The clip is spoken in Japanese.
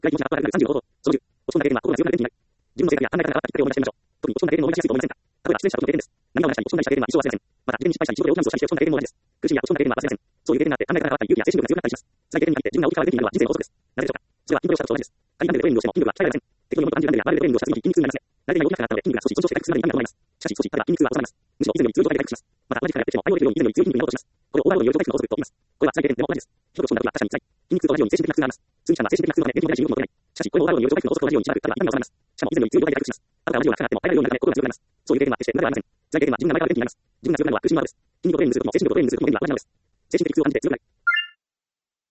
外気持ちがアップ上がる35度。その10、落ち込んだ経験は心が強くなる電気になる。自分の性格や考え方があったきっかけを思い出してみましょう。特に落ち込んだ経験の思い出しやすいと思いませんか。例えば出演者は落ち込んだ経験です。何が同じかに落ち込んだりした経験は一生忘れません。また、事前に失敗したり仕事で大きなミスをしたりして落ち込んだ経験も同じです。苦しみや落ち込んだ経験は忘れません。そういう経験があって考え方が変わったり勇気や精神力が強くなったりします。辛い経験に限って自分が大きく変わる電気になるのは人生の法則です。なぜでしょうか。それは筋トレをした時と同じです。仮に何でトレーニングをしても筋力は鍛えられません。適当に本当に30ランでや慣れるトレーニングをした次に筋肉痛になりますね。慣れない大きなかったので筋肉が少し緊張して回復するまでに何が止まります。しかし少し経てば筋肉痛は収まります。むしろ以前より強い状態で回復します。また同じからやってきても相手より以前より強い筋肉になろうとします。これをオーバーロードにより回復の法則と言います。これは辛い経験でも同じです。人と落ち込んだ時は確かに辛い。筋肉痛と同じように精神的な苦痛があります。鈴木さんは精神的な苦痛のため電気も出ないし動きも取れない。しかしこれをオーバーロードにより回復の法則と同じようにしばらく経てば痛みが収まります。しかも以前より強い状態で回復します。あとは同じような苦があっても耐えられるようになるため心が強くなります。そういう経験は決して無駄ではありません。辛い経験は自分が前から元気になります。自分が強くなるのは苦しみの後です。筋肉トレーニングすることも精神力トレーニングすることも原理は同じなのです。精神的苦痛を感じて強くなり、